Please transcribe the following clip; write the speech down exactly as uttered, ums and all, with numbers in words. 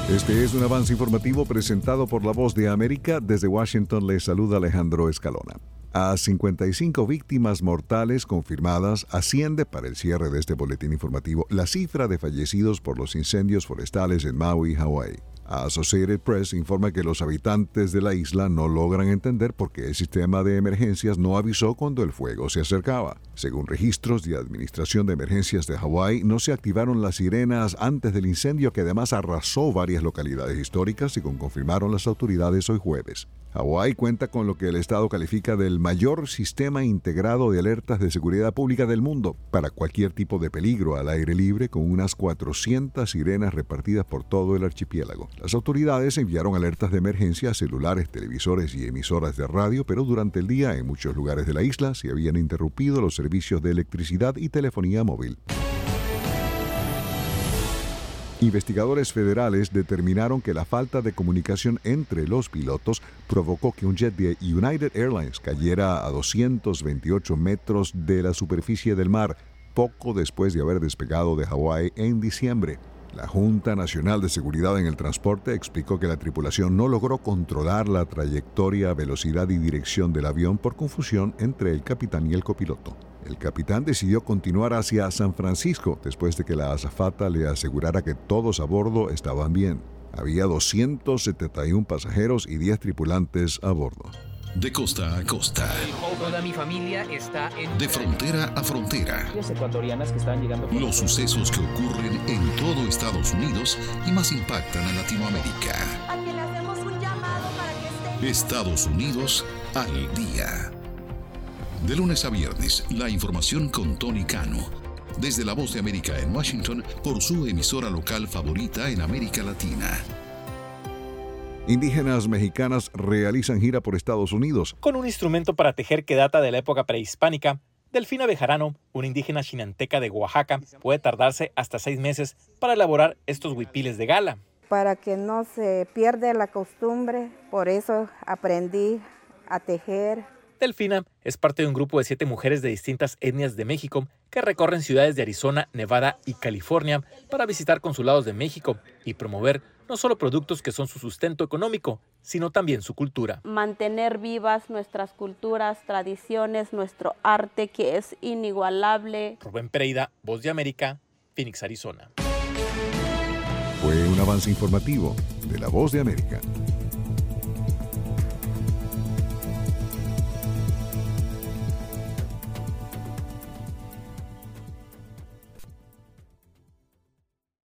Este es un avance informativo presentado por La Voz de América. Desde Washington les saluda Alejandro Escalona. A cincuenta y cinco víctimas mortales confirmadas asciende para el cierre de este boletín informativo la cifra de fallecidos por los incendios forestales en Maui, Hawái. Associated Press informa que los habitantes de la isla no logran entender por qué el sistema de emergencias no avisó cuando el fuego se acercaba. Según registros de Administración de Emergencias de Hawái, no se activaron las sirenas antes del incendio, que además arrasó varias localidades históricas, según confirmaron las autoridades hoy jueves. Hawái cuenta con lo que el estado califica del mayor sistema integrado de alertas de seguridad pública del mundo para cualquier tipo de peligro al aire libre, con unas cuatrocientas sirenas repartidas por todo el archipiélago. Las autoridades enviaron alertas de emergencia a celulares, televisores y emisoras de radio, pero durante el día en muchos lugares de la isla se habían interrumpido los servicios de electricidad y telefonía móvil. Investigadores federales determinaron que la falta de comunicación entre los pilotos provocó que un jet de United Airlines cayera a doscientos veintiocho metros de la superficie del mar, poco después de haber despegado de Hawái en diciembre. La Junta Nacional de Seguridad en el Transporte explicó que la tripulación no logró controlar la trayectoria, velocidad y dirección del avión por confusión entre el capitán y el copiloto. El capitán decidió continuar hacia San Francisco después de que la azafata le asegurara que todos a bordo estaban bien. Había doscientos setenta y uno pasajeros y diez tripulantes a bordo. De costa a costa. Toda mi familia está en... De frontera a frontera. Ecuatorianas que están llegando... Los sucesos que ocurren en todo Estados Unidos y más impactan a Latinoamérica. A quien le hacemos un llamado para que esté... Estados Unidos al día. De lunes a viernes, la información con Tony Cano. Desde La Voz de América en Washington, por su emisora local favorita en América Latina. Indígenas mexicanas realizan gira por Estados Unidos. Con un instrumento para tejer que data de la época prehispánica, Delfina Bejarano, una indígena chinanteca de Oaxaca, puede tardarse hasta seis meses para elaborar estos huipiles de gala. Para que no se pierda la costumbre, por eso aprendí a tejer. Delfina es parte de un grupo de siete mujeres de distintas etnias de México que recorren ciudades de Arizona, Nevada y California para visitar consulados de México y promover no solo productos que son su sustento económico, sino también su cultura. Mantener vivas nuestras culturas, tradiciones, nuestro arte que es inigualable. Rubén Pereira, Voz de América, Phoenix, Arizona. Fue un avance informativo de La Voz de América.